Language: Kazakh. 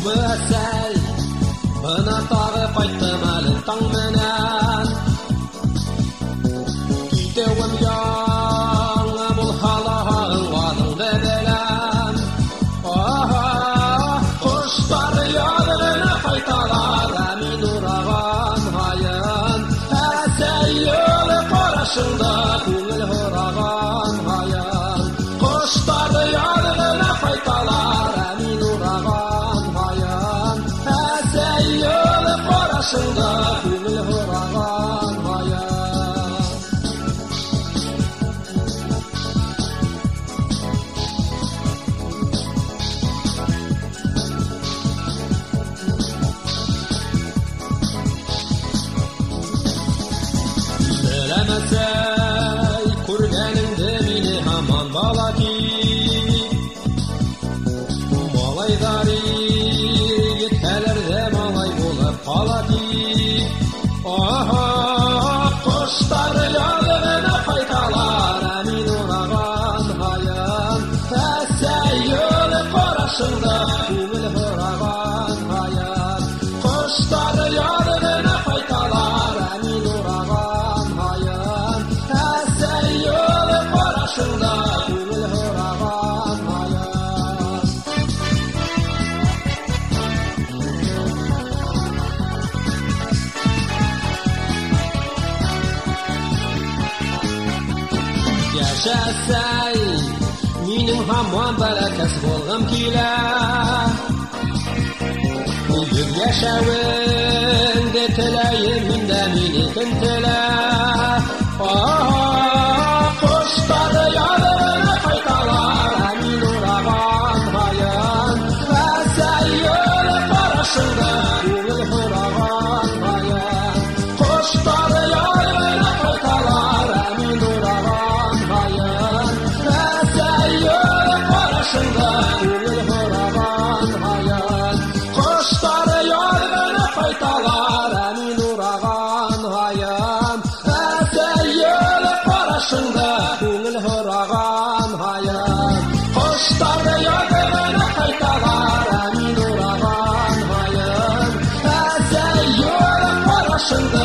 Әсәй, бына тағы қайттым әлі таң менән. Китеуім яңа бұл халағыңғаныңды беләм. Құштар ядығына қайталар, әмин ураған ғайын. Әсәй, елі қарашыңда көңіл ғыраған ғайын. Құштар ядығына қайталар, әмин ураған ғайын. Әсәй, елі қарашыңда көңіл ғыраған ғайын. Әсәй, көргәніңді мені аман бала кейіп. Малайдар еттәлерде малай болып қала дейіп. Құштар ядығына қайталар, әмин ураған ғайын. Әсәй, елі қарашыңда көңіл ғыраған ғайын. Құштар ядығына қайталар, әмин ураған ғайын. Әсәй, елі қарашыңда көңіл ғыраған ғайын. Әсәй, менің хаман бәрәкәс болғым келә. Үлгіп яшәуіңді тіләйім, мендә менекін тілә. Құштар ядығына қайталар, әмин ураған ғайын. Әсәй, елі қарашыңда көңіл ғыраған ғайын. Құштар ядығына қайталар, әмин ураған ғайын. Әсәй, елі қарашыңда көңіл ғыраған ғайын. Құштар ядығына қайталар, әмин ураған ғайын. Әсәй, елі қарашыңда көңіл ғыраған ғайын. Құштар ядығына қайталар, әмин ураған ғайын. Әсәй, елі қарашыңда